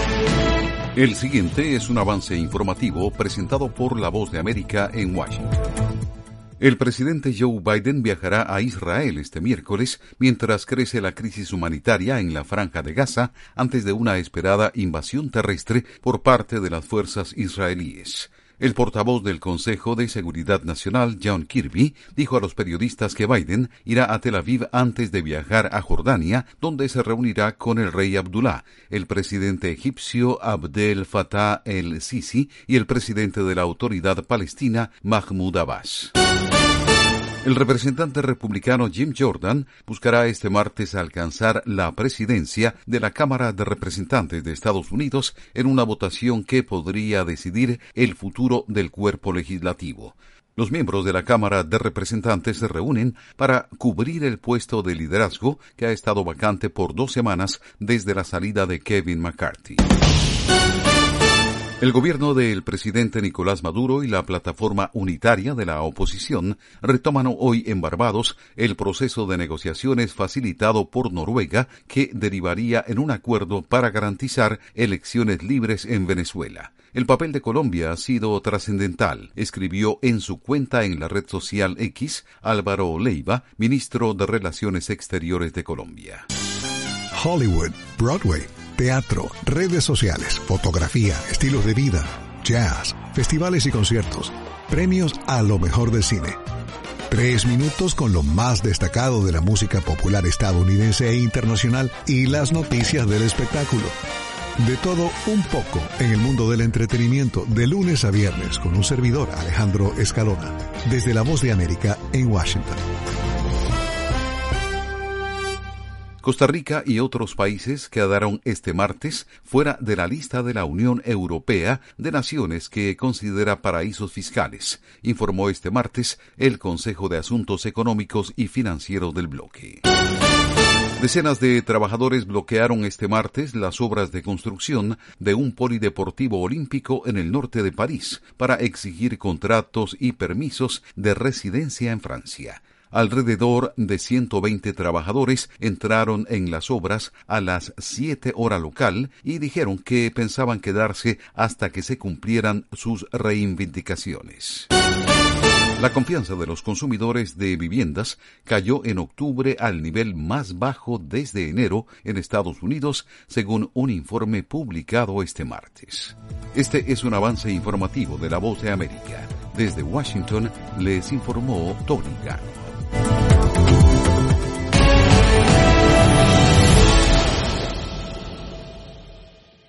El siguiente es un avance informativo presentado por La Voz de América en Washington. El presidente Joe Biden viajará a Israel este miércoles mientras crece la crisis humanitaria en la Franja de Gaza antes de una esperada invasión terrestre por parte de las fuerzas israelíes. El portavoz del Consejo de Seguridad Nacional, John Kirby, dijo a los periodistas que Biden irá a Tel Aviv antes de viajar a Jordania, donde se reunirá con el rey Abdullah, el presidente egipcio Abdel Fattah el-Sisi y el presidente de la Autoridad Palestina, Mahmoud Abbas. El representante republicano Jim Jordan buscará este martes alcanzar la presidencia de la Cámara de Representantes de Estados Unidos en una votación que podría decidir el futuro del cuerpo legislativo. Los miembros de la Cámara de Representantes se reúnen para cubrir el puesto de liderazgo que ha estado vacante por 2 semanas desde la salida de Kevin McCarthy. El gobierno del presidente Nicolás Maduro y la plataforma unitaria de la oposición retoman hoy en Barbados el proceso de negociaciones facilitado por Noruega que derivaría en un acuerdo para garantizar elecciones libres en Venezuela. El papel de Colombia ha sido trascendental, escribió en su cuenta en la red social X Álvaro Leiva, ministro de Relaciones Exteriores de Colombia. Hollywood, Broadway, teatro, redes sociales, fotografía, estilos de vida, jazz, festivales y conciertos, premios a lo mejor del cine. 3 minutos con lo más destacado de la música popular estadounidense e internacional y las noticias del espectáculo. De todo un poco en el mundo del entretenimiento de lunes a viernes con un servidor, Alejandro Escalona, desde La Voz de América en Washington. Costa Rica y otros países quedaron este martes fuera de la lista de la Unión Europea de naciones que considera paraísos fiscales, informó este martes el Consejo de Asuntos Económicos y Financieros del bloque. Decenas de trabajadores bloquearon este martes las obras de construcción de un polideportivo olímpico en el norte de París para exigir contratos y permisos de residencia en Francia. Alrededor de 120 trabajadores entraron en las obras a las 7 horas local y dijeron que pensaban quedarse hasta que se cumplieran sus reivindicaciones. La confianza de los consumidores de viviendas cayó en octubre al nivel más bajo desde enero en Estados Unidos, según un informe publicado este martes. Este es un avance informativo de La Voz de América. Desde Washington les informó Tony Gano.